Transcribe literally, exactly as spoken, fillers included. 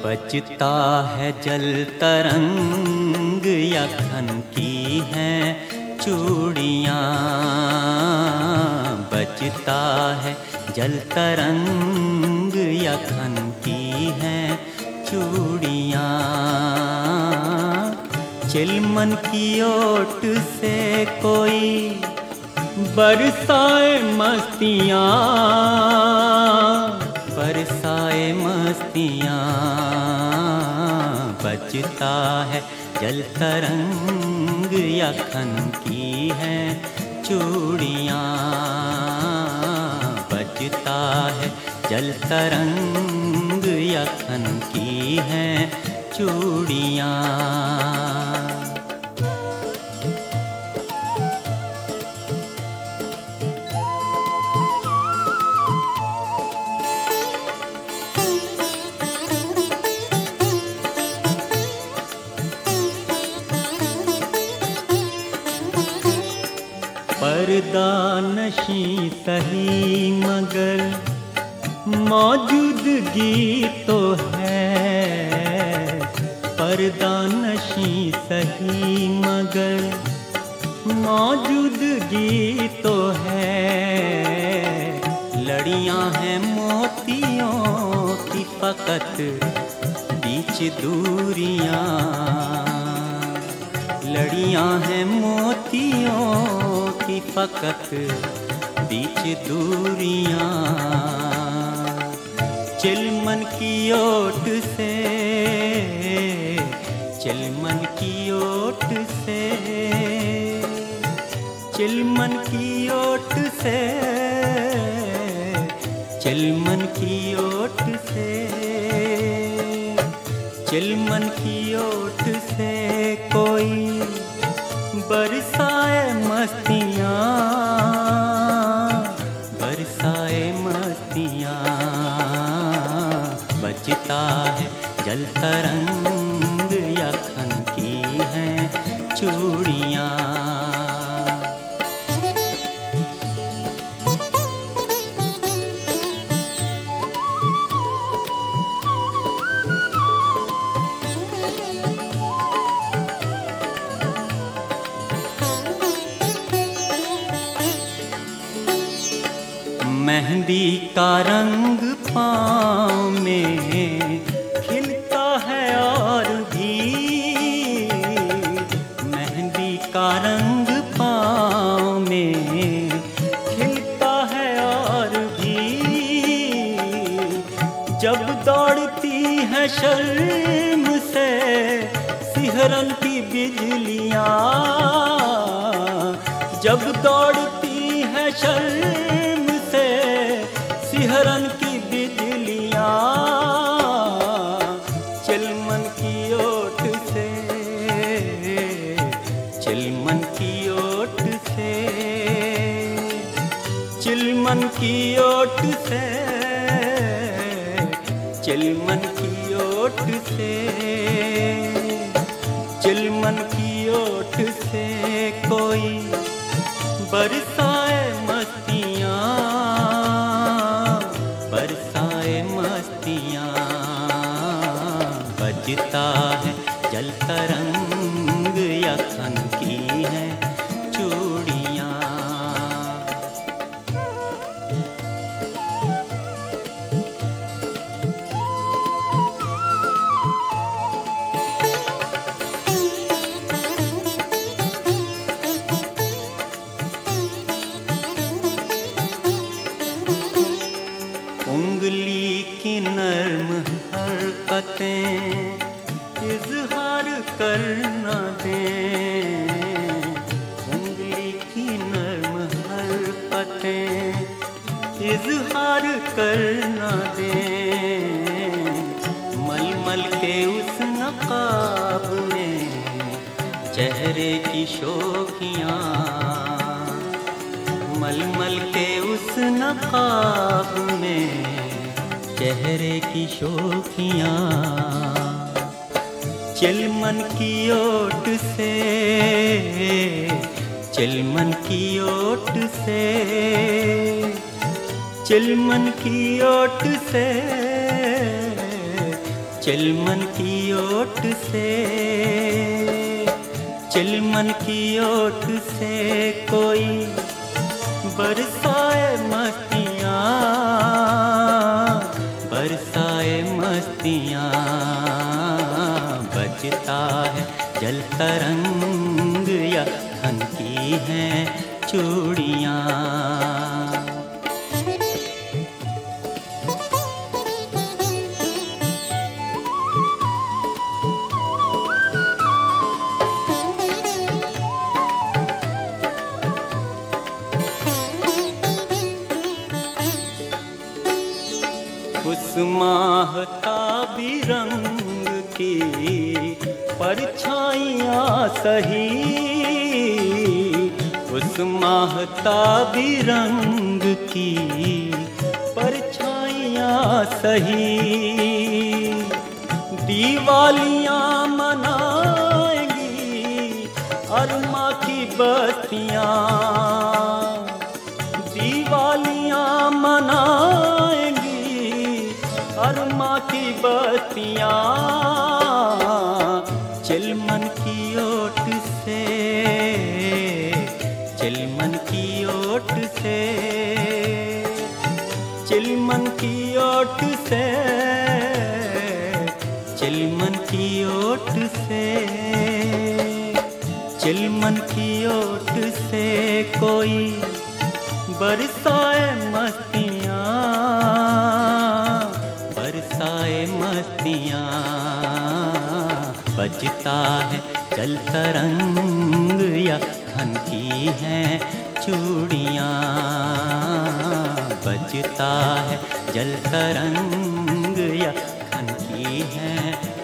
बजता है जल तरंग या खन की हैं चूड़ियाँ। बजता है जल तरंग या खन की हैं चूड़ियाँ। चिलमन की ओट से कोई बरसाए मस्तियाँ, बरसाए मस्तियाँ। बजता है जल तरंग या खन की हैं चूड़ियाँ। बजता है जल तरंग या खन की हैं चूड़ियाँ। पर्दा नशी सही मगर मौजूदगी तो है। पर्दा नशी सही मगर मौजूदगी तो है। लड़ियां हैं मोतियों की फकत बीच दूरियां। लड़ियां हैं मोतियों की फकत बीच दूरियां। चिलमन की ओट से, चिलमन की ओट से, चिलमन की ओट से, चिलमन की ओट से, चिलमन की ओट से कोई बरसाए मस्तियाँ, बरसाए मस्तियाँ। बजता है जल तरंग या खन की हैं चूड़ियाँ। मेहंदी का रंग पाँव में खिलता है और भी। मेहंदी का रंग पाँव में खिलता है और भी। जब दौड़ती है शर्म से सिहरन की बिजलियाँ। जब दौड़ती है शर्म से सिहरन की बिजलियाँ। चिलमन की ओट से, चिलमन की ओट से, चिलमन की ओट से, चिलमन की ओट से, चिलमन की ओट से कोई बरसाए मस्तियाँ, बरसाए मस्तियाँ। बजता है जल तरंग या खन की हैं चूड़ियाँ। उंगली की नर्म हरकतें इज़हार करना दें। उंगली की नर्म हरकतें इज़हार करना दें। मलमल के उस नकाब में चेहरे की शोखियाँ। मलमल के उस नकाब में चेहरे की शोखियाँ। चिलमन की ओट से, चिलमन की ओट से, चिलमन की ओट से, चिलमन की ओट से, चिलमन की ओट से कोई बरसाए मस्तियाँ, बरसाए मस्तियाँ। बजता है जल तरंग या खनकी हैं चूड़ियाँ। उस माहताबी रंग की परछाइयाँ सही, उस माहताबी रंग की परछाइयाँ सही। दीवालियाँ मनाएंगी अरमा की बस्तियाँ, दीवालियाँ मनाएंगी अरमा की बस्तियाँ। चिलमन की ओट से, चिलमन की ओट से, चिलमन की ओट से, चिलमन की ओट से, चिलमन की ओट से कोई बरसाए मस्तियाँ, बरसाए मस्तियाँ। बजता है जल तरंग या खनकी हैं चूड़ियाँ, बजता है जल तरंग या खनकी हैं